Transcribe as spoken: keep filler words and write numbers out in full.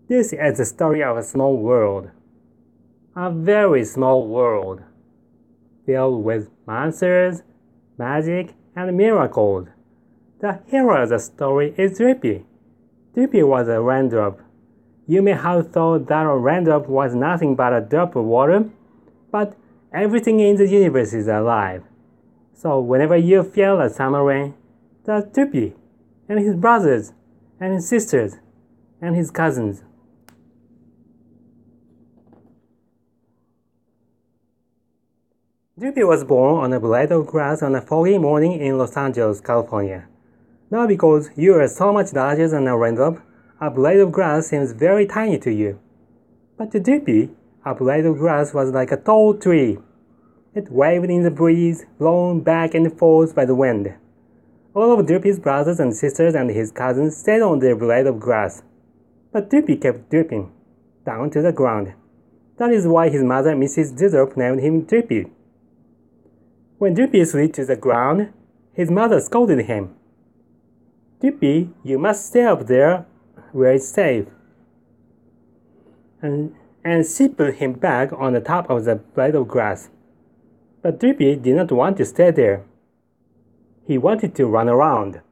This is the story of a small world. A very small world. Filled with monsters, magic, and miracles. The hero of the story is Drippy. Drippy was a raindrop. You may have thought that a raindrop was nothing but a drop of water, but everything in the universe is alive. So whenever you feel a summer rain, that's Drippy, and his brothers, and his sisters, and his cousins. Drippy was born on a blade of grass on a foggy morning in Los Angeles, California. Now because you are so much larger than a raindrop, a blade of grass seems very tiny to you. But to Drippy, a blade of grass was like a tall tree. It waved in the breeze, blown back and forth by the wind. All of Drippy's brothers and sisters and his cousins stayed on their blade of grass. But Drippy kept dripping, down to the ground. That is why his mother, Missus Dewdrop, named him Drippy. When Drippy slid to the ground, his mother scolded him. Drippy, you must stay up there where it's safe. And, and she put him back on the top of the blade of grass. But Drippy did not want to stay there. He wanted to run around.